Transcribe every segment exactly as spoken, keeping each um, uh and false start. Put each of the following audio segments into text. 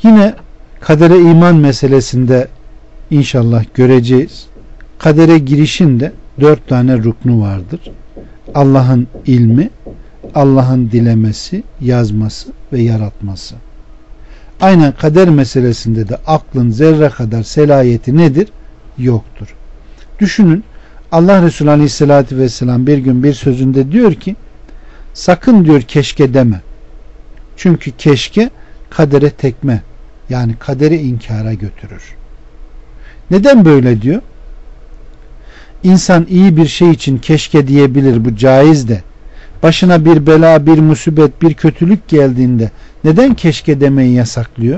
Yine kadere iman meselesinde inşallah göreceğiz. Kadere girişin de dört tane ruknu vardır. Allah'ın ilmi, Allah'ın dilemesi, yazması ve yaratması. Aynen kader meselesinde de aklın zerre kadar selahiyeti nedir? Yoktur. Düşünün, Allah Resulü Aleyhisselatü Vesselam bir gün bir sözünde diyor ki, sakın diyor keşke deme. Çünkü keşke kadere tekme, yani kaderi inkara götürür. Neden böyle diyor? İnsan iyi bir şey için keşke diyebilir, bu caiz de. Başına bir bela, bir musibet, bir kötülük geldiğinde neden keşke demeyi yasaklıyor?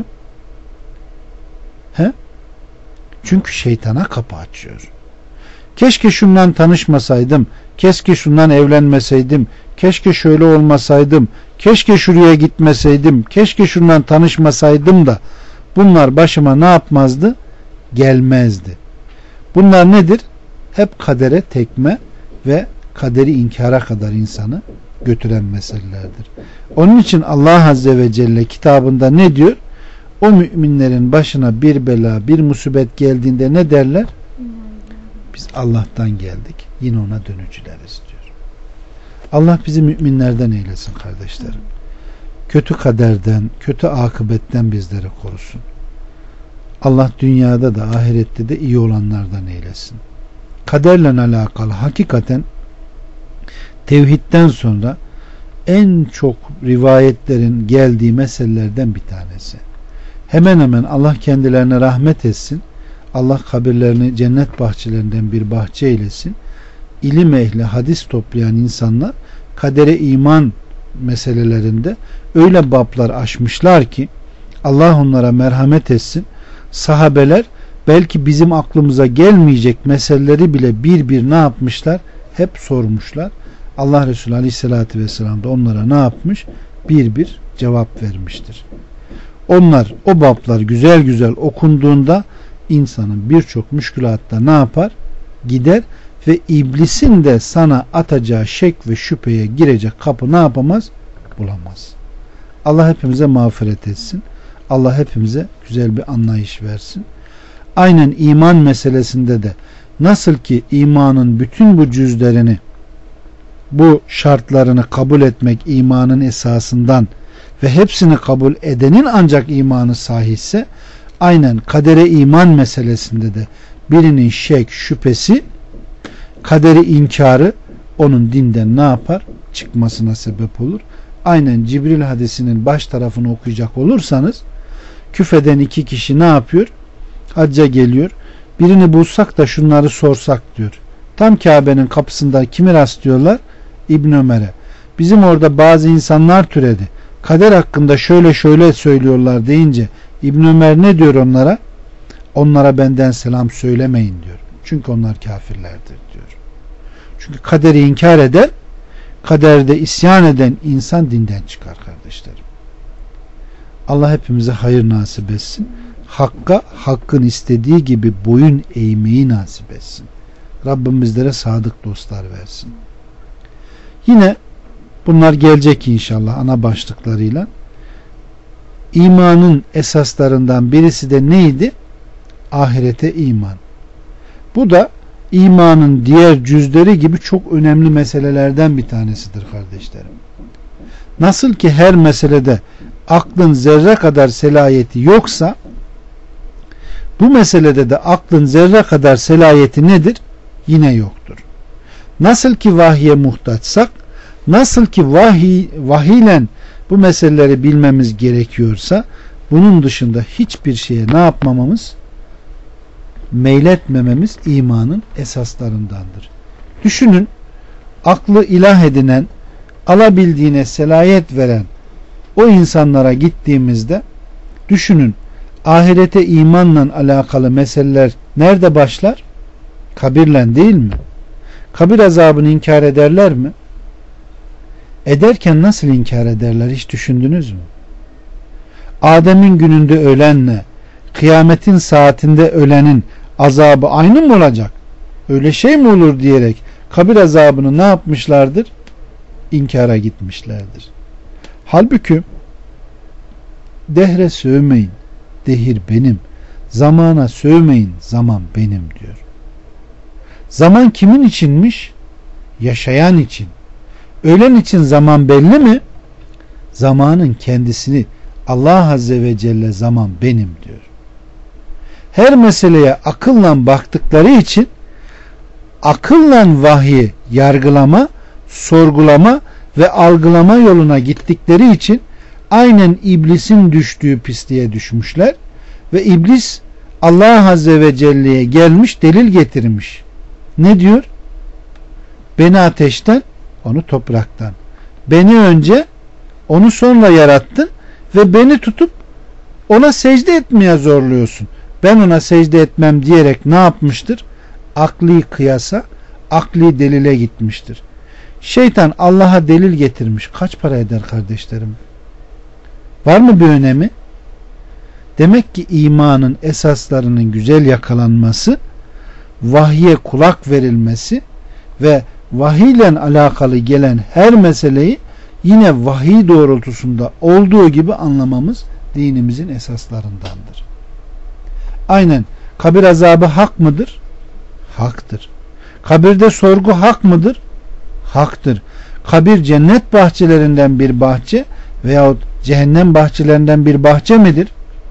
He? Çünkü şeytana kapı açıyor. Keşke şundan tanışmasaydım, keşke şundan evlenmeseydim, keşke şöyle olmasaydım, keşke şuraya gitmeseydim, keşke şundan tanışmasaydım da bunlar başıma ne yapmazdı? Gelmezdi. Bunlar nedir? Hep kadere tekme ve kaderi inkara kadar insanı götüren meselelerdir. Onun için Allah Azze ve Celle kitabında ne diyor? O müminlerin başına bir bela, bir musibet geldiğinde ne derler? Biz Allah'tan geldik, yine ona dönücüleriz diyor. Allah bizi müminlerden eylesin kardeşlerim. Kötü kaderden, kötü akıbetten bizleri korusun. Allah dünyada da ahirette de iyi olanlardan eylesin. Kaderle alakalı hakikaten tevhidden sonra en çok rivayetlerin geldiği meselelerden bir tanesi. Hemen hemen Allah kendilerine rahmet etsin. Allah kabirlerini cennet bahçelerinden bir bahçe eylesin. İlim ehli, hadis toplayan insanlar kadere iman meselelerinde öyle bablar açmışlar ki Allah onlara merhamet etsin. Sahabeler belki bizim aklımıza gelmeyecek meseleleri bile bir bir ne yapmışlar? Hep sormuşlar. Allah Resulü Aleyhisselatü Vesselam da onlara ne yapmış? Bir bir cevap vermiştir. Onlar, o bablar güzel güzel okunduğunda insanın birçok müşkülatta ne yapar? Gider ve iblisin de sana atacağı şek ve şüpheye girecek kapı ne yapamaz? Bulamaz. Allah hepimize mağfiret etsin. Allah hepimize güzel bir anlayış versin. Aynen iman meselesinde de nasıl ki imanın bütün bu cüzlerini, bu şartlarını kabul etmek imanın esasından ve hepsini kabul edenin ancak imanı sahihse, aynen kadere iman meselesinde de birinin şek, şüphesi, kaderi inkarı onun dinden ne yapar? Çıkmasına sebep olur. Aynen Cibril hadisinin baş tarafını okuyacak olursanız, küfeden iki kişi ne yapıyor? Hacca geliyor. Birini bulsak da şunları sorsak diyor. Tam Kabe'nin kapısında kimi rastlıyorlar? İbn Ömer'e. Bizim orada bazı insanlar türedi. Kader hakkında şöyle şöyle söylüyorlar deyince İbn Ömer ne diyor onlara? Onlara benden selam söylemeyin diyor. Çünkü onlar kafirlerdir diyor. Çünkü kaderi inkar eden, kaderde isyan eden insan dinden çıkar kardeşlerim. Allah hepimize hayır nasip etsin. Hakka, hakkın istediği gibi boyun eğmeyi nasip etsin. Rabbim bizlere sadık dostlar versin. Yine bunlar gelecek inşallah ana başlıklarıyla. İmanın esaslarından birisi de neydi? Ahirete iman. Bu da imanın diğer cüzleri gibi çok önemli meselelerden bir tanesidir kardeşlerim. Nasıl ki her meselede aklın zerre kadar selahiyeti yoksa, bu meselede de aklın zerre kadar selahiyeti nedir? Yine yoktur. Nasıl ki vahye muhtaçsak, nasıl ki vahiy, vahiyle bu meseleleri bilmemiz gerekiyorsa, bunun dışında hiçbir şeye ne yapmamamız? Meyletmememiz imanın esaslarındandır. Düşünün, aklı ilah edinen, alabildiğine selahiyet veren o insanlara gittiğimizde, düşünün, ahirete imanla alakalı meseleler nerede başlar? Kabirle değil mi? Kabir azabını inkar ederler mi? Ederken nasıl inkar ederler, hiç düşündünüz mü? Adem'in gününde ölenle kıyametin saatinde ölenin azabı aynı mı olacak? Öyle şey mi olur diyerek kabir azabını ne yapmışlardır? İnkara gitmişlerdir. Halbuki dehre sövmeyin, dehir benim. Zamana sövmeyin, zaman benim diyor. Zaman kimin içinmiş? Yaşayan için. Ölen için zaman belli mi? Zamanın kendisini Allah Azze ve Celle zaman benim diyor. Her meseleye akılla baktıkları için akılla vahyi yargılama, sorgulama ve algılama yoluna gittikleri için aynen iblisin düştüğü pisliğe düşmüşler ve iblis Allah Azze ve Celle'ye gelmiş, delil getirmiş. Ne diyor? Beni ateşten, onu topraktan. Beni önce, onu sonra yarattın ve beni tutup ona secde etmeye zorluyorsun. Ben ona secde etmem diyerek ne yapmıştır? Akli kıyasa, akli delile gitmiştir. Şeytan Allah'a delil getirmiş. Kaç para eder kardeşlerim? Var mı bir önemi? Demek ki imanın esaslarının güzel yakalanması, vahye kulak verilmesi ve vahiyle alakalı gelen her meseleyi yine vahiy doğrultusunda olduğu gibi anlamamız dinimizin esaslarındandır. Aynen kabir azabı hak mıdır? Haktır. Kabirde sorgu hak mıdır? Haktır. Kabir cennet bahçelerinden bir bahçe veyahut cehennem bahçelerinden bir bahçe midir?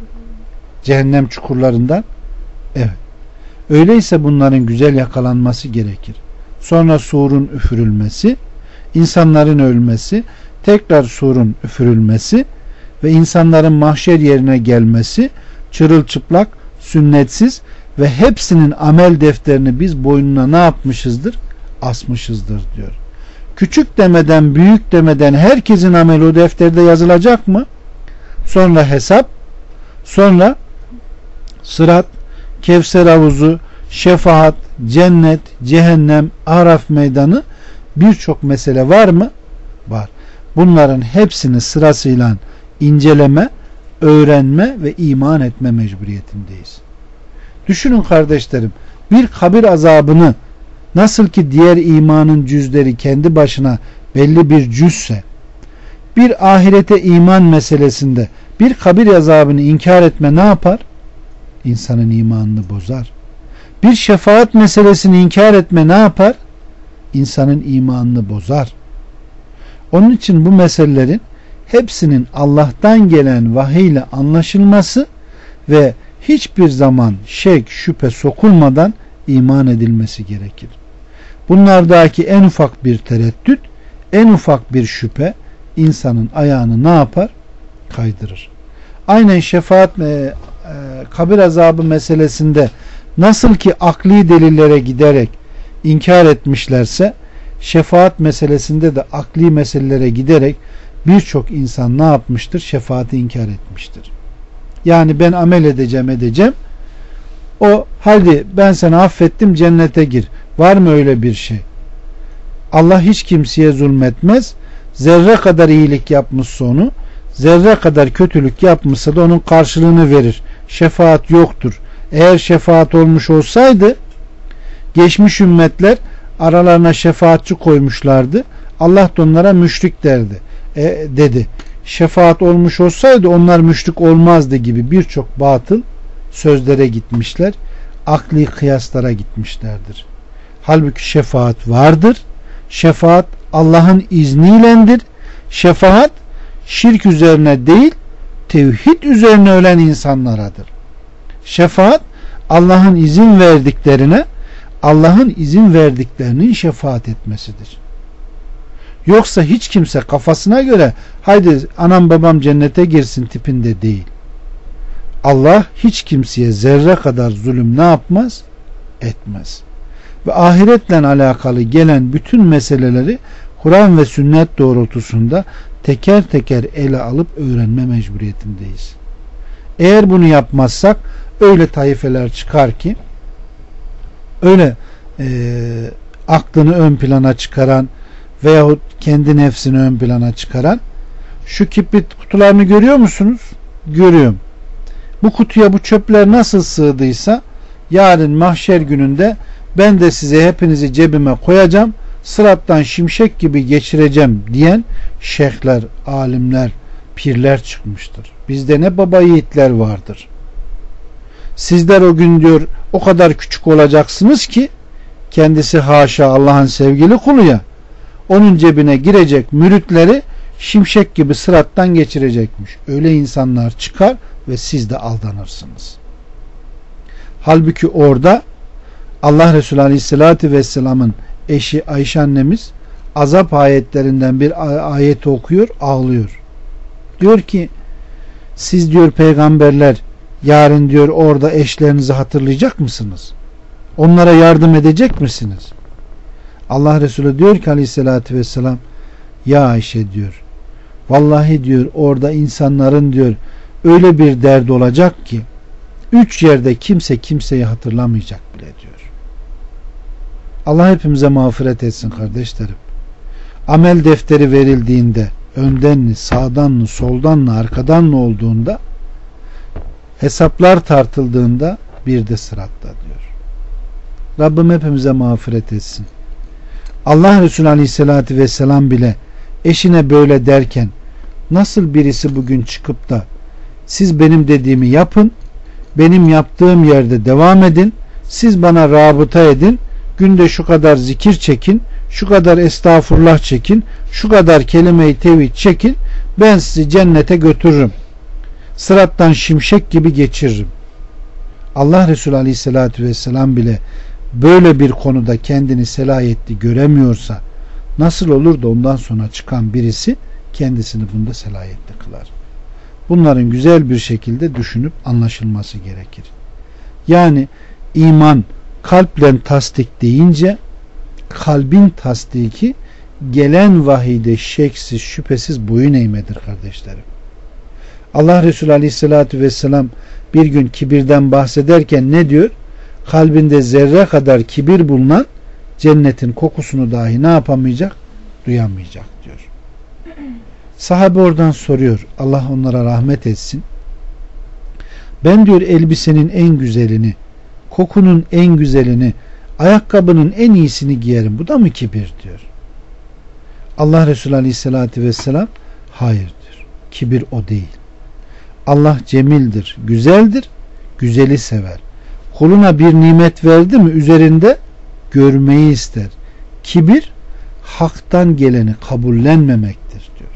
Cehennem çukurlarından? Evet. Öyleyse bunların güzel yakalanması gerekir. Sonra surun üfürülmesi, insanların ölmesi, tekrar surun üfürülmesi ve insanların mahşer yerine gelmesi, çırılçıplak, sünnetsiz ve hepsinin amel defterini biz boynuna ne yapmışızdır? Asmışızdır diyor. Küçük demeden, büyük demeden herkesin ameli o defterde yazılacak mı? Sonra hesap, sonra sırat, Kevser havuzu, şefaat, cennet, cehennem, Araf meydanı, birçok mesele var mı? Var. Bunların hepsini sırasıyla inceleme, öğrenme ve iman etme mecburiyetindeyiz. Düşünün kardeşlerim, bir kabir azabını nasıl ki diğer imanın cüzleri kendi başına belli bir cüzse, bir ahirete iman meselesinde bir kabir azabını inkar etme ne yapar? İnsanın imanını bozar. Bir şefaat meselesini inkar etme ne yapar? İnsanın imanını bozar. Onun için bu meselelerin hepsinin Allah'tan gelen vahiy ile anlaşılması ve hiçbir zaman şek, şüphe sokulmadan iman edilmesi gerekir. Bunlardaki en ufak bir tereddüt, en ufak bir şüphe insanın ayağını ne yapar? Kaydırır. Aynen şefaat e, e, kabir azabı meselesinde nasıl ki akli delillere giderek inkar etmişlerse, şefaat meselesinde de akli meselelere giderek birçok insan ne yapmıştır? Şefaati inkar etmiştir. Yani ben amel edeceğim edeceğim. O hadi ben seni affettim, cennete gir. Var mı öyle bir şey? Allah hiç kimseye zulmetmez. Zerre kadar iyilik yapmışsa onu, zerre kadar kötülük yapmışsa da onun karşılığını verir. Şefaat yoktur. Eğer şefaat olmuş olsaydı geçmiş ümmetler aralarına şefaatçi koymuşlardı. Allah da onlara müşrik derdi. E, dedi. Şefaat olmuş olsaydı onlar müşrik olmazdı gibi birçok batıl sözlere gitmişler. Akli kıyaslara gitmişlerdir. Halbuki şefaat vardır. Şefaat Allah'ın izniyledir. Şefaat şirk üzerine değil, tevhid üzerine ölen insanlaradır. Şefaat Allah'ın izin verdiklerine, Allah'ın izin verdiklerinin şefaat etmesidir. Yoksa hiç kimse kafasına göre haydi anam babam cennete girsin tipinde değil. Allah hiç kimseye zerre kadar zulüm ne yapmaz? Etmez. Ve ahiretle alakalı gelen bütün meseleleri Kur'an ve sünnet doğrultusunda teker teker ele alıp öğrenme mecburiyetindeyiz. Eğer bunu yapmazsak öyle taifeler çıkar ki öyle e, aklını ön plana çıkaran veyahut kendi nefsini ön plana çıkaran, şu kibrit kutularını görüyor musunuz? Görüyorum. Bu kutuya bu çöpler nasıl sığdıysa yarın mahşer gününde ben de size hepinizi cebime koyacağım, sırattan şimşek gibi geçireceğim diyen şeyhler, alimler, pirler çıkmıştır. Bizde ne baba yiğitler vardır. Sizler o gün diyor o kadar küçük olacaksınız ki kendisi haşa Allah'ın sevgili kulu ya, onun cebine girecek müritleri şimşek gibi sırattan geçirecekmiş. Öyle insanlar çıkar ve siz de aldanırsınız. Halbuki orada Allah Resulü Aleyhisselatü Vesselam'ın eşi Ayşe annemiz azap ayetlerinden bir ayet okuyor, ağlıyor. Diyor ki siz diyor peygamberler yarın diyor orada eşlerinizi hatırlayacak mısınız? Onlara yardım edecek misiniz? Allah Resulü diyor ki Aleyhisselatü Vesselam, ya Ayşe diyor, vallahi diyor orada insanların diyor öyle bir derdi olacak ki üç yerde kimse kimseyi hatırlamayacak bile diyor. Allah hepimize mağfiret etsin kardeşlerim. Amel defteri verildiğinde önden mi, sağdan mı, soldan mı, arkadan mı olduğunda, hesaplar tartıldığında bir de sıratta diyor. Rabbim hepimize mağfiret etsin. Allah Resulü Aleyhisselatü Vesselam bile eşine böyle derken nasıl birisi bugün çıkıp da siz benim dediğimi yapın, benim yaptığım yerde devam edin, siz bana rabıta edin, günde şu kadar zikir çekin, şu kadar estağfurullah çekin, şu kadar kelime-i tevhid çekin, ben sizi cennete götürürüm, sırattan şimşek gibi geçiririm. Allah Resulü Aleyhisselatü Vesselam bile böyle bir konuda kendini selahiyetli göremiyorsa nasıl olur da ondan sonra çıkan birisi kendisini bunda selahiyetli kılar? Bunların güzel bir şekilde düşünüp anlaşılması gerekir. Yani iman kalple tasdik deyince kalbin tasdiki gelen vahide şeksiz şüphesiz boyun eğmedir kardeşlerim. Allah Resulü Aleyhisselatü Vesselam bir gün kibirden bahsederken ne diyor? Kalbinde zerre kadar kibir bulunan cennetin kokusunu dahi ne yapamayacak? Duyamayacak diyor. Sahabe oradan soruyor. Allah onlara rahmet etsin. Ben diyor elbisenin en güzelini, kokunun en güzelini, ayakkabının en iyisini giyerim. Bu da mı kibir diyor. Allah Resulü Aleyhisselatü Vesselam hayır diyor. Kibir o değil. Allah cemildir, güzeldir, güzeli sever. Kuluna bir nimet verdi mi üzerinde görmeyi ister. Kibir haktan geleni kabullenmemektir diyor.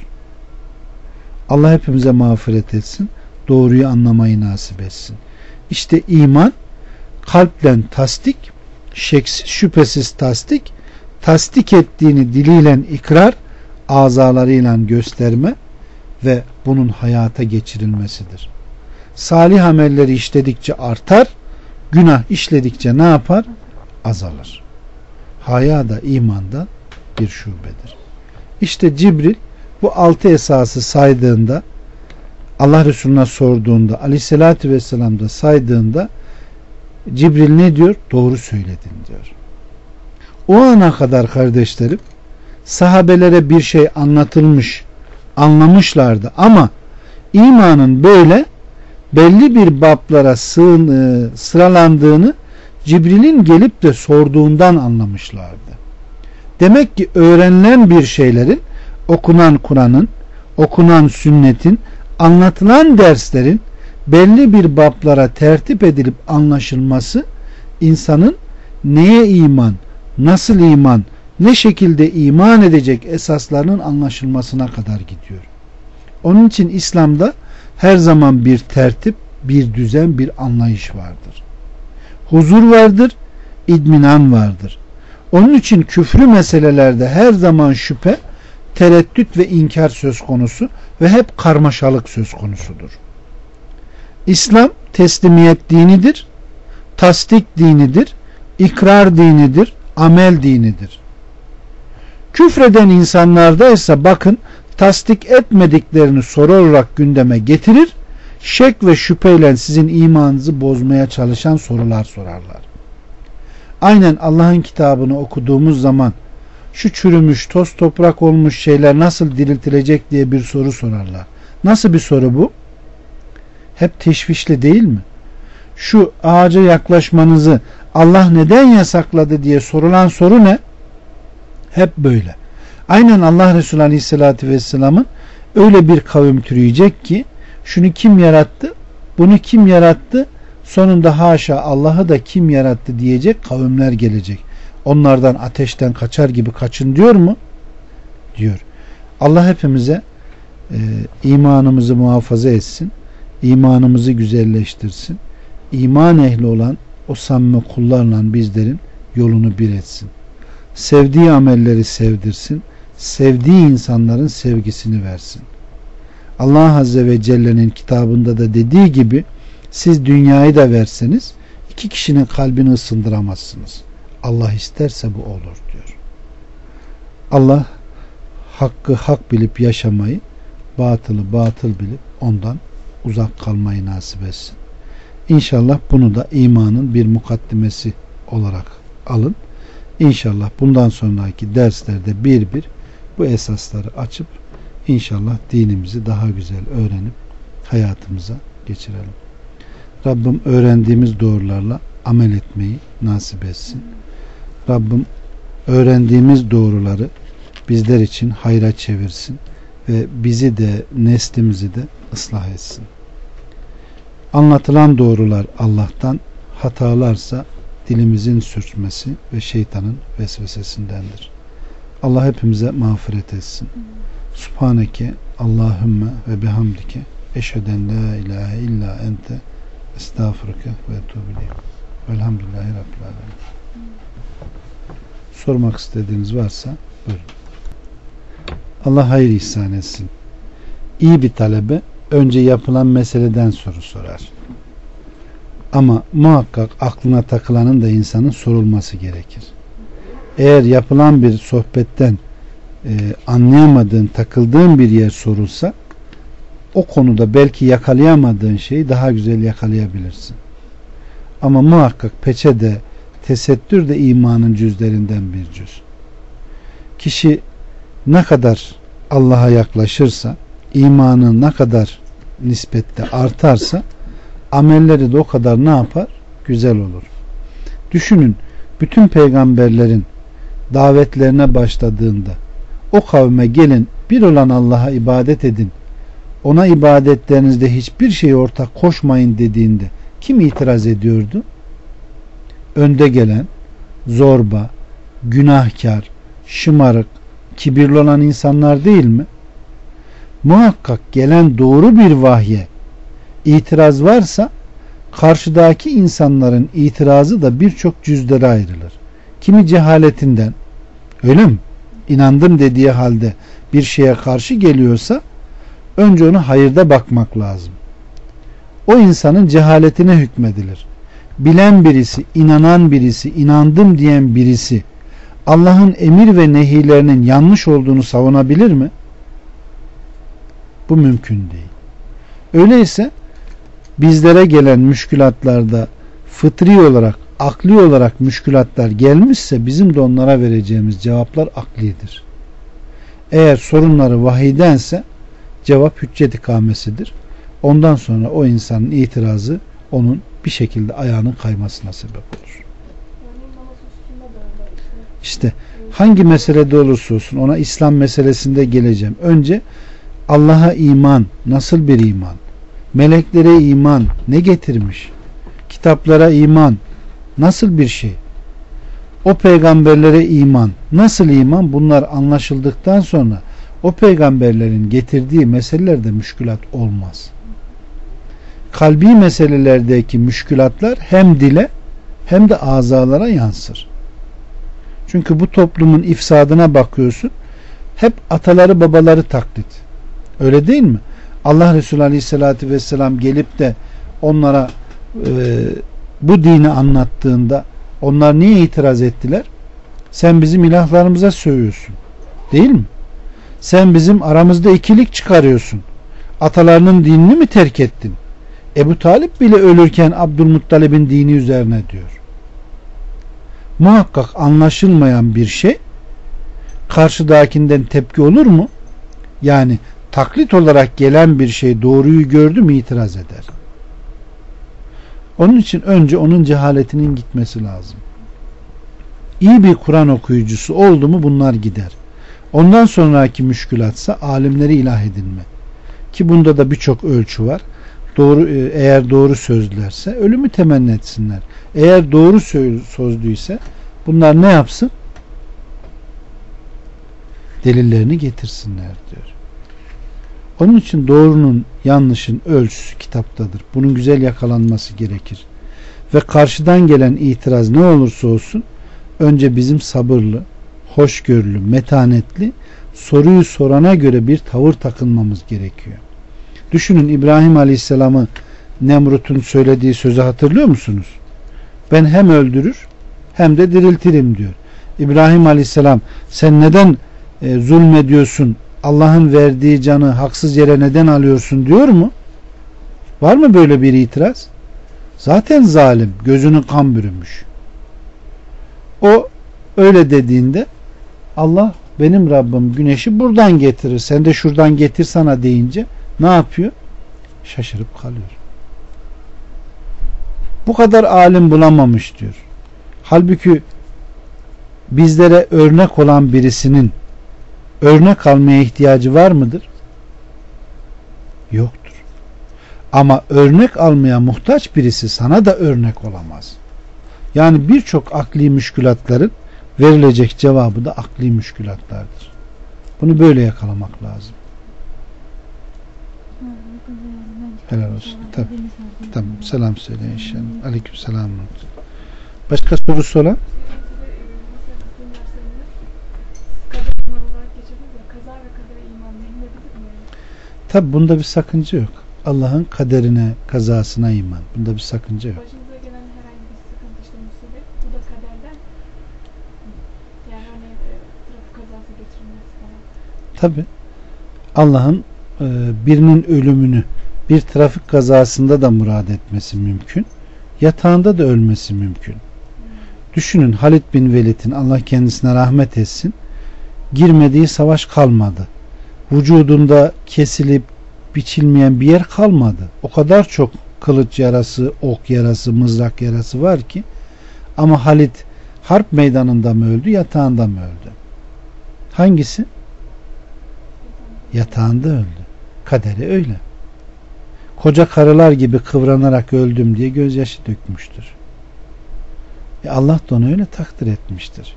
Allah hepimize mağfiret etsin. Doğruyu anlamayı nasip etsin. İşte iman kalplen tasdik, şeksiz şüphesiz tasdik, tasdik ettiğini diliyle ikrar, azalarıyla gösterme ve bunun hayata geçirilmesidir. Salih amelleri işledikçe artar, günah işledikçe ne yapar? Azalır. Haya da imandan bir şubedir. İşte Cibril bu altı esası saydığında, Allah Resulüne sorduğunda, Aleyhisselatü Vesselam da saydığında Cibril ne diyor? Doğru söyledin diyor. O ana kadar kardeşlerim sahabelere bir şey anlatılmış, anlamışlardı ama imanın böyle belli bir bablara sığın, sıralandığını Cibril'in gelip de sorduğundan anlamışlardı. Demek ki öğrenilen bir şeylerin, okunan Kur'an'ın, okunan sünnetin, anlatılan derslerin belli bir bablara tertip edilip anlaşılması insanın neye iman, nasıl iman, ne şekilde iman edecek esaslarının anlaşılmasına kadar gidiyor. Onun için İslam'da her zaman bir tertip, bir düzen, bir anlayış vardır. Huzur vardır, idminan vardır. Onun için küfrü meselelerde her zaman şüphe, tereddüt ve inkar söz konusu ve hep karmaşalık söz konusudur. İslam teslimiyet dinidir, tasdik dinidir, ikrar dinidir, amel dinidir. Küfreden insanlarda ise bakın tasdik etmediklerini soru olarak gündeme getirir, şek ve şüpheyle sizin imanınızı bozmaya çalışan sorular sorarlar. Aynen Allah'ın kitabını okuduğumuz zaman şu çürümüş, toz toprak olmuş şeyler nasıl diriltilecek diye bir soru sorarlar. Nasıl bir soru bu? Hep teşvişli değil mi? Şu ağaca yaklaşmanızı Allah neden yasakladı diye sorulan soru ne? Hep böyle. Aynen Allah Resulü Aleyhisselatü Vesselam'ın öyle bir kavim türüyecek ki şunu kim yarattı? Bunu kim yarattı? Sonunda haşa Allah'ı da kim yarattı diyecek kavimler gelecek. Onlardan ateşten kaçar gibi kaçın diyor mu? Diyor. Allah hepimize e, imanımızı muhafaza etsin. İmanımızı güzelleştirsin. İman ehli olan o samimi kullarla bizlerin yolunu bir etsin. Sevdiği amelleri sevdirsin. Sevdiği insanların sevgisini versin. Allah Azze ve Celle'nin kitabında da dediği gibi siz dünyayı da verseniz iki kişinin kalbini ısındıramazsınız. Allah isterse bu olur diyor. Allah hakkı hak bilip yaşamayı, batılı batıl bilip ondan uzak kalmayı nasip etsin. İnşallah bunu da imanın bir mukaddimesi olarak alın. İnşallah bundan sonraki derslerde bir bir bu esasları açıp İnşallah dinimizi daha güzel öğrenip hayatımıza geçirelim. Rabbim öğrendiğimiz doğrularla amel etmeyi nasip etsin. Rabbim öğrendiğimiz doğruları bizler için hayra çevirsin ve bizi de neslimizi de ıslah etsin. Anlatılan doğrular Allah'tan, hatalarsa dilimizin sürçmesi ve şeytanın vesvesesindendir. Allah hepimize mağfiret etsin. Subhaneke Allahümme ve bihamdike eşheden la ilahe illa ente estağfurüke ve etûbü velhamdülillahi rabbil alemin. Sormak istediğiniz varsa buyurun. Allah hayır ihsan etsin. İyi bir talebe önce yapılan meseleden soru sorar. Ama muhakkak aklına takılanın da insanın sorulması gerekir. Eğer yapılan bir sohbetten e, anlayamadığın, takıldığın bir yer sorulsa o konuda belki yakalayamadığın şeyi daha güzel yakalayabilirsin. Ama muhakkak peçe de tesettür de imanın cüzlerinden bir cüz. Kişi ne kadar Allah'a yaklaşırsa, imanı ne kadar nispette artarsa amelleri de o kadar ne yapar? Güzel olur. Düşünün, bütün peygamberlerin davetlerine başladığında o kavme gelin bir olan Allah'a ibadet edin, ona ibadetlerinizde hiçbir şeye ortak koşmayın dediğinde kim itiraz ediyordu? Önde gelen, zorba, günahkar, şımarık, kibirli olan insanlar değil mi? Muhakkak gelen doğru bir vahye itiraz varsa karşıdaki insanların itirazı da birçok cüzlere ayrılır. Kimi cehaletinden, öyle mi? İnandım dediği halde bir şeye karşı geliyorsa önce onu hayırda bakmak lazım. O insanın cehaletine hükmedilir. Bilen birisi, inanan birisi, inandım diyen birisi Allah'ın emir ve nehilerinin yanlış olduğunu savunabilir mi? Bu mümkün değil. Öyleyse bizlere gelen müşkülatlarda fıtri olarak, akli olarak müşkülatlar gelmişse bizim de onlara vereceğimiz cevaplar aklidir. Eğer sorunları vahiydense cevap hüccet ikamesidir. Ondan sonra o insanın itirazı onun bir şekilde ayağının kaymasına sebep olur. İşte hangi meselede olursa olsun ona İslam meselesinde geleceğim. Önce Allah'a iman nasıl bir iman? Meleklere iman ne getirmiş? Kitaplara iman nasıl bir şey? O peygamberlere iman nasıl iman? Bunlar anlaşıldıktan sonra o peygamberlerin getirdiği meselelerde müşkülat olmaz. Kalbi meselelerdeki müşkülatlar hem dile hem de azalara yansır. Çünkü bu toplumun ifsadına bakıyorsun, hep ataları babaları taklit. Öyle değil mi? Allah Resulü Aleyhisselatü Vesselam gelip de onlara e, bu dini anlattığında onlar niye itiraz ettiler? Sen bizim ilahlarımıza sövüyorsun. Değil mi? Sen bizim aramızda ikilik çıkarıyorsun. Atalarının dinini mi terk ettin? Ebu Talip bile ölürken Abdülmuttalib'in dini üzerine diyor. Muhakkak anlaşılmayan bir şey karşıdakinden tepki olur mu? Yani taklit olarak gelen bir şey doğruyu gördü mü itiraz eder. Onun için önce onun cehaletinin gitmesi lazım. İyi bir Kur'an okuyucusu oldu mu bunlar gider. Ondan sonraki müşkülatsa alimleri ilah edinme. Ki bunda da birçok ölçü var. Doğru, eğer doğru sözlerse ölümü temenni etsinler. Eğer doğru sözlüyse bunlar ne yapsın? Delillerini getirsinler diyor. Onun için doğrunun yanlışın ölçüsü kitaptadır. Bunun güzel yakalanması gerekir. Ve karşıdan gelen itiraz ne olursa olsun önce bizim sabırlı, hoşgörülü, metanetli soruyu sorana göre bir tavır takınmamız gerekiyor. Düşünün, İbrahim Aleyhisselam'ı Nemrut'un söylediği sözü hatırlıyor musunuz? Ben hem öldürür hem de diriltirim diyor. İbrahim Aleyhisselam sen neden e, zulmediyorsun? Allah'ın verdiği canı haksız yere neden alıyorsun diyor mu? Var mı böyle bir itiraz? Zaten zalim, gözünün kan bürümüş. O öyle dediğinde Allah benim Rabbim güneşi buradan getirir, sen de şuradan getirsana deyince ne yapıyor? Şaşırıp kalıyor. Bu kadar alim bulamamış diyor. Halbuki bizlere örnek olan birisinin örnek almaya ihtiyacı var mıdır? Yoktur. Ama örnek almaya muhtaç birisi sana da örnek olamaz. Yani birçok akli müşkülatların verilecek cevabı da akli müşkülatlardır. Bunu böyle yakalamak lazım. Helal olsun. Tabii. Tamam. Selam söyle inşallah. Aleyküm selam. Başka sorusu olan? Tabii bunda bir sakınca yok. Allah'ın kaderine, kazasına iman. Bunda bir sakınca yok. Başınıza gelen herhangi bir sıkıntı, işte musibet, bu da kaderden. Yani hani e, trafik kazası geçirmesi falan. Tabii. Allah'ın e, birinin ölümünü bir trafik kazasında da murad etmesi mümkün. Yatağında da ölmesi mümkün. Hmm. Düşünün, Halid bin Velid'in, Allah kendisine rahmet etsin, girmediği savaş kalmadı. Vücudunda kesilip biçilmeyen bir yer kalmadı. O kadar çok kılıç yarası, ok yarası, mızrak yarası var ki, ama Halid harp meydanında mı öldü, yatağında mı öldü? Hangisi? Yatağında öldü. Kaderi öyle. Koca karılar gibi kıvranarak öldüm diye gözyaşı dökmüştür. E Allah da onu öyle takdir etmiştir.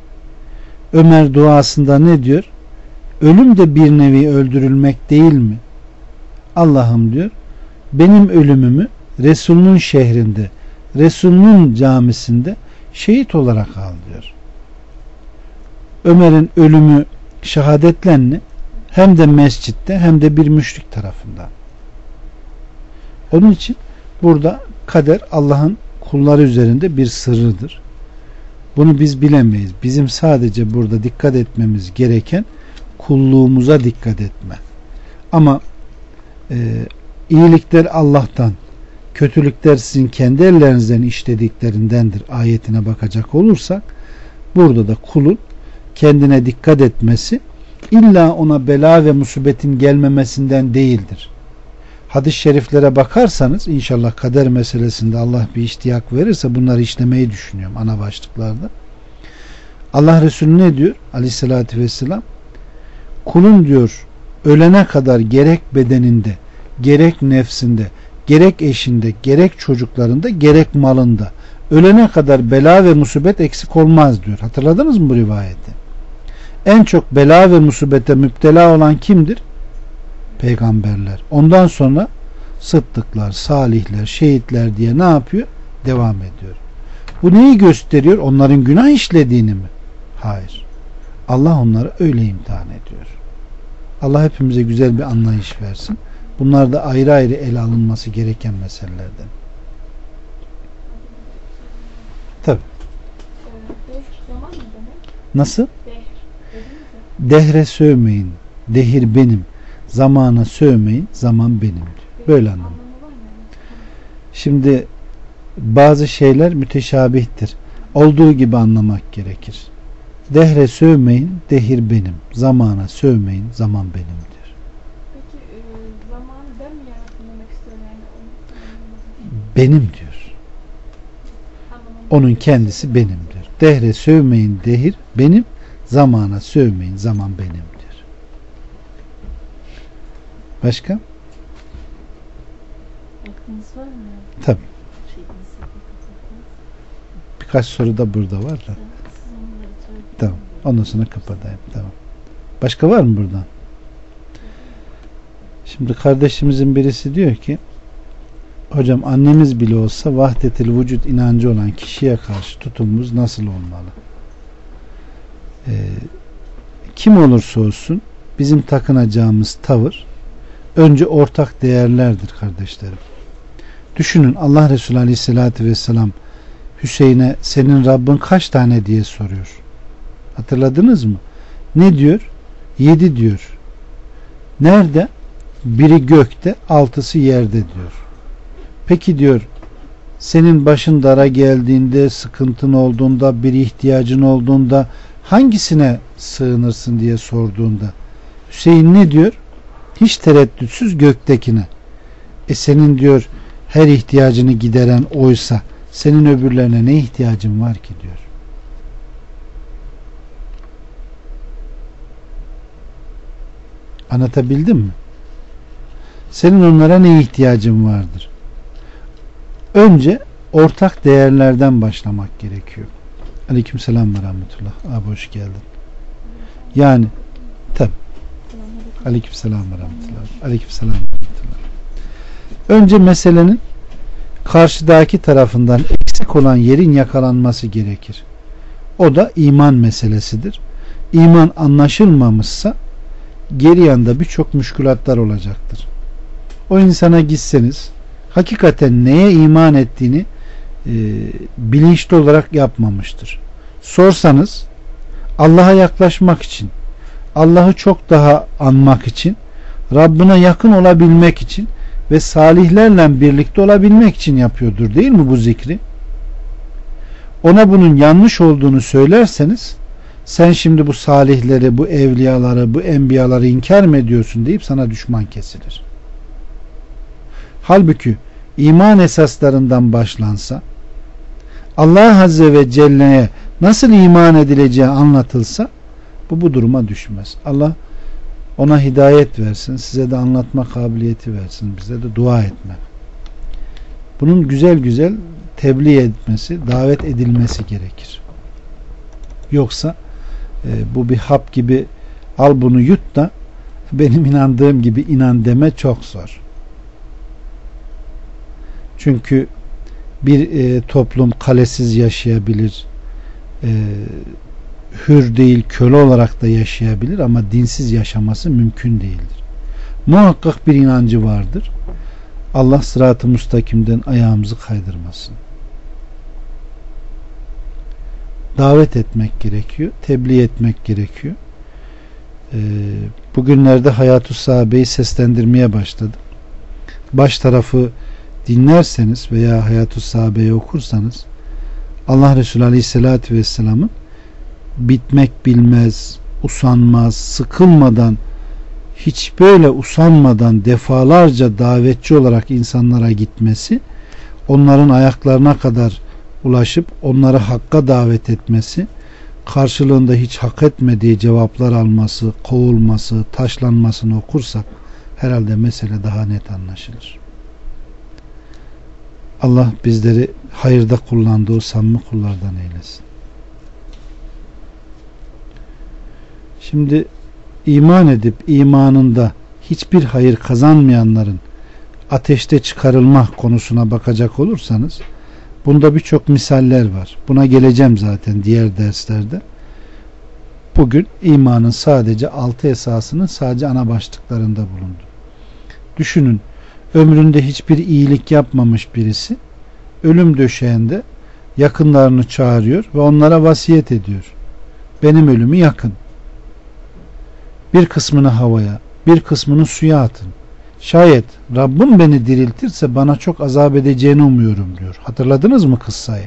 Ömer duasında ne diyor? Ölüm de bir nevi öldürülmek değil mi? Allah'ım diyor, benim ölümümü Resulünün şehrinde, Resulünün camisinde şehit olarak al diyor. Ömer'in ölümü şehadetlenli, hem de mescitte hem de bir müşrik tarafından. Onun için burada kader Allah'ın kulları üzerinde bir sırrıdır. Bunu biz bilemeyiz. Bizim sadece burada dikkat etmemiz gereken kulluğumuza dikkat etme. Ama e, iyilikler Allah'tan, kötülükler sizin kendi ellerinizden işlediklerindendir ayetine bakacak olursak, burada da kulun kendine dikkat etmesi illa ona bela ve musibetin gelmemesinden değildir. Hadis-i şeriflere bakarsanız, inşallah kader meselesinde Allah bir iştiyak verirse bunları işlemeyi düşünüyorum ana başlıklarda. Allah Resulü ne diyor? Aleyhissalatü vesselam, kulun diyor ölene kadar gerek bedeninde, gerek nefsinde, gerek eşinde, gerek çocuklarında, gerek malında ölene kadar bela ve musibet eksik olmaz diyor. Hatırladınız mı bu rivayeti? En çok bela ve musibete müptela olan kimdir? Peygamberler. Ondan sonra sıddıklar, salihler, şehitler diye ne yapıyor? Devam ediyor. Bu neyi gösteriyor? Onların günah işlediğini mi? Hayır. Allah onları öyle imtihan ediyor. Allah hepimize güzel bir anlayış versin. Bunlar da ayrı ayrı ele alınması gereken meselelerden. Tabii. Nasıl? Dehre sövmeyin. Dehir benim. Zamana sövmeyin. Zaman benim. Böyle anlamı. Şimdi bazı şeyler müteşabihtir. Olduğu gibi anlamak gerekir. Dehre sövmeyin. Dehir benim. Zamana sövmeyin. Zaman benim diyor. Peki e, zaman ben mi yarattım demek istiyorum yani? Benim diyor. Onun kendisi benim diyor. Dehre sövmeyin. Dehir benim. Zamana sövmeyin. Zaman benim diyor. Vaktiniz var mı? Tabii. Şey, Birkaç soru da burada var da. siz onları söyleyin. Tamam. Ondan sonra kapatayım. Tamam. Başka var mı buradan? Şimdi kardeşimizin birisi diyor ki, hocam annemiz bile olsa vahdetil vücut inancı olan kişiye karşı tutumumuz nasıl olmalı? Ee, kim olursa olsun bizim takınacağımız tavır önce ortak değerlerdir kardeşlerim. Düşünün, Allah Resulü Aleyhisselatü Vesselam Hüseyin'e senin Rabbin kaç tane diye soruyor. Hatırladınız mı? Ne diyor? Yedi diyor. Nerede? Biri gökte, altısı yerde diyor. Peki diyor, senin başın dara geldiğinde, sıkıntın olduğunda, bir ihtiyacın olduğunda hangisine sığınırsın diye sorduğunda Hüseyin ne diyor? Hiç tereddütsüz göktekine. E senin diyor her ihtiyacını gideren oysa senin öbürlerine ne ihtiyacın var ki diyor. Anlatabildim mi? Senin onlara ne ihtiyacın vardır? Önce ortak değerlerden başlamak gerekiyor. Aleykümselam ve rahmetullah. Abi hoş geldin. Yani tabi. Aleykümselam ve rahmetullah. Aleykümselam ve rahmetullah. Önce meselenin karşıdaki tarafından eksik olan yerin yakalanması gerekir. O da iman meselesidir. İman anlaşılmamışsa geri yanda birçok müşkülatlar olacaktır. O insana gitseniz hakikaten neye iman ettiğini e, bilinçli olarak yapmamıştır. Sorsanız Allah'a yaklaşmak için, Allah'ı çok daha anmak için, Rabbine yakın olabilmek için ve salihlerle birlikte olabilmek için yapıyordur, değil mi bu zikri? Ona bunun yanlış olduğunu söylerseniz, sen şimdi bu salihleri, bu evliyaları, bu enbiyaları inkar mı ediyorsun deyip sana düşman kesilir. Halbuki iman esaslarından başlansa, Allah Azze ve Celle'ye nasıl iman edileceği anlatılsa, bu bu duruma düşmez. Allah ona hidayet versin, size de anlatma kabiliyeti versin, bize de dua etme. Bunun güzel güzel tebliğ etmesi, davet edilmesi gerekir. Yoksa e, bu bir hap gibi, al bunu yut da benim inandığım gibi inan deme çok zor. Çünkü bir e, toplum kalesiz yaşayabilir, e, hür değil, köle olarak da yaşayabilir ama dinsiz yaşaması mümkün değildir. Muhakkak bir inancı vardır. Allah sırat-ı müstakimden ayağımızı kaydırmasın. Davet etmek gerekiyor, tebliğ etmek gerekiyor. Ee, bugünlerde Hayat-ı Sahabe'yi seslendirmeye başladım. Baş tarafı dinlerseniz veya Hayat-ı Sahabe'yi okursanız Allah Resulü Aleyhisselatü Vesselam'ın bitmek bilmez, usanmaz, sıkılmadan, hiç böyle usanmadan defalarca davetçi olarak insanlara gitmesi, onların ayaklarına kadar ulaşıp onları hakka davet etmesi, karşılığında hiç hak etmediği cevaplar alması, kovulması, taşlanmasını okursak herhalde mesele daha net anlaşılır. Allah bizleri hayırda kullandığı samimi kullardan eylesin. Şimdi iman edip imanında hiçbir hayır kazanmayanların ateşte çıkarılma konusuna bakacak olursanız bunda birçok misaller var. Buna geleceğim zaten diğer derslerde. Bugün imanın sadece altı esasının sadece ana başlıklarında bulundu. Düşünün, ömründe hiçbir iyilik yapmamış birisi ölüm döşeğinde yakınlarını çağırıyor ve onlara vasiyet ediyor. Benim ölümü yakın. Bir kısmını havaya, bir kısmını suya atın. Şayet Rabbim beni diriltirse bana çok azap edeceğini umuyorum diyor. Hatırladınız mı kıssayı?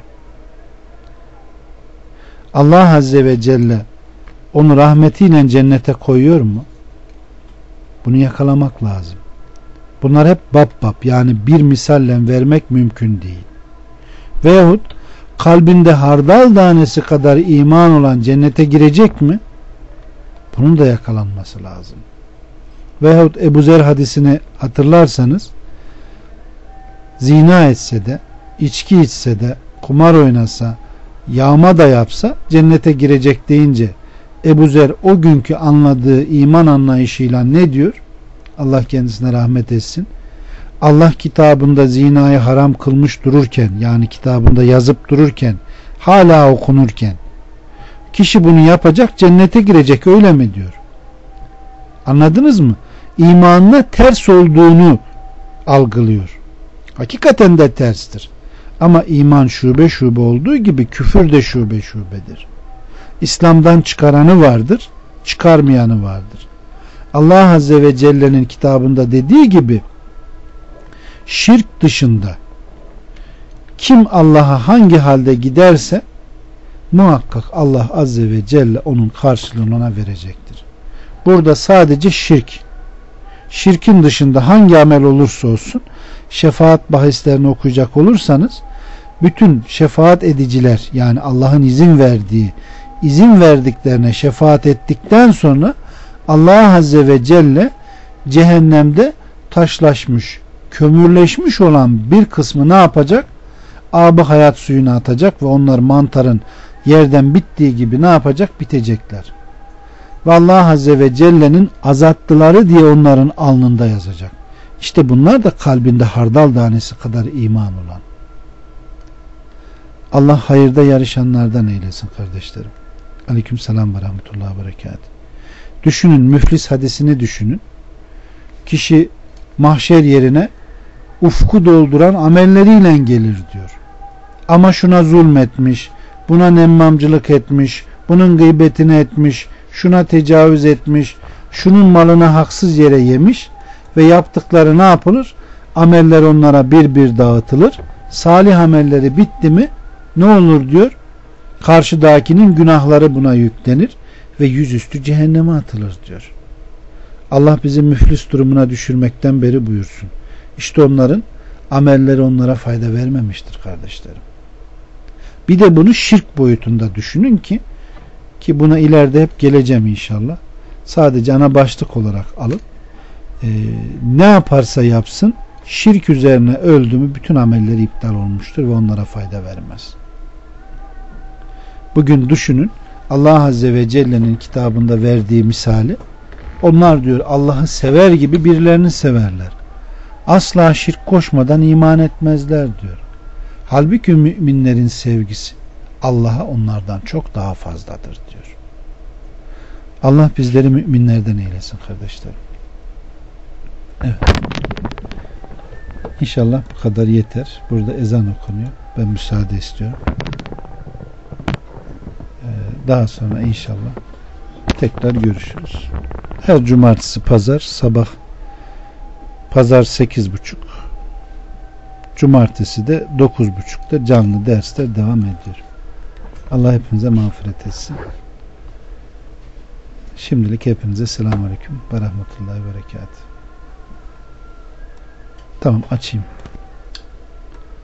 Allah Azze ve Celle onu rahmetiyle cennete koyuyor mu? Bunu yakalamak lazım. Bunlar hep bab bab, yani bir misalle vermek mümkün değil. Veyahut kalbinde hardal tanesi kadar iman olan cennete girecek mi? Bunun da yakalanması lazım. Veyahut Ebu Zer hadisini hatırlarsanız zina etse de, içki içse de, kumar oynasa, yağma da yapsa cennete girecek deyince Ebu Zer o günkü anladığı iman anlayışıyla ne diyor? Allah kendisine rahmet etsin. Allah kitabında zinayı haram kılmış dururken, yani kitabında yazıp dururken, hala okunurken kişi bunu yapacak, cennete girecek, öyle mi diyor? Anladınız mı? İmanına ters olduğunu algılıyor. Hakikaten de terstir. Ama iman şube şube olduğu gibi küfür de şube şubedir. İslam'dan çıkaranı vardır, çıkarmayanı vardır. Allah Azze ve Celle'nin kitabında dediği gibi şirk dışında kim Allah'a hangi halde giderse muhakkak Allah Azze ve Celle onun karşılığını ona verecektir. Burada sadece şirk. Şirkin dışında hangi amel olursa olsun, şefaat bahislerini okuyacak olursanız bütün şefaat ediciler, yani Allah'ın izin verdiği, izin verdiklerine şefaat ettikten sonra Allah Azze ve Celle cehennemde taşlaşmış, kömürleşmiş olan bir kısmı ne yapacak? Ab-ı hayat suyuna atacak ve onlar mantarın yerden bittiği gibi ne yapacak? Bitecekler. Ve Allah Azze ve Celle'nin azattıları diye onların alnında yazacak. İşte bunlar da kalbinde hardal tanesi kadar iman olan. Allah hayırda yarışanlardan eylesin kardeşlerim. Aleyküm selam ve rahmetullahi ve berekat. Düşünün, müflis hadisini düşünün. Kişi mahşer yerine ufku dolduran amelleriyle gelir diyor. Ama şuna zulmetmiş, buna nemmamcılık etmiş, bunun gıybetini etmiş, şuna tecavüz etmiş, şunun malını haksız yere yemiş ve yaptıkları ne yapılır? Ameller onlara bir bir dağıtılır. Salih amelleri bitti mi ne olur diyor? Karşıdakinin günahları buna yüklenir ve yüzüstü cehenneme atılır diyor. Allah bizi müflis durumuna düşürmekten beri buyursun. İşte onların amelleri onlara fayda vermemiştir kardeşlerim. Bir de bunu şirk boyutunda düşünün ki ki buna ileride hep geleceğim inşallah. Sadece ana başlık olarak alıp e, ne yaparsa yapsın şirk üzerine öldü mü bütün amelleri iptal olmuştur ve onlara fayda vermez. Bugün düşünün, Allah Azze ve Celle'nin kitabında verdiği misali, onlar diyor Allah'ı sever gibi birilerini severler. Asla şirk koşmadan iman etmezler diyor. Halbuki müminlerin sevgisi Allah'a onlardan çok daha fazladır diyor. Allah bizleri müminlerden eylesin kardeşlerim. Evet. İnşallah bu kadar yeter. Burada ezan okunuyor. Ben müsaade istiyorum. Ee, daha sonra inşallah tekrar görüşürüz. Her cumartesi pazar sabah pazar sekiz buçuk, cumartesi de dokuz buçukta canlı dersler devam ediyor. Allah hepinize mağfiret etsin. Şimdilik hepinize selamun aleyküm ve rahmetullahi ve berekatuhu. Tamam, açayım.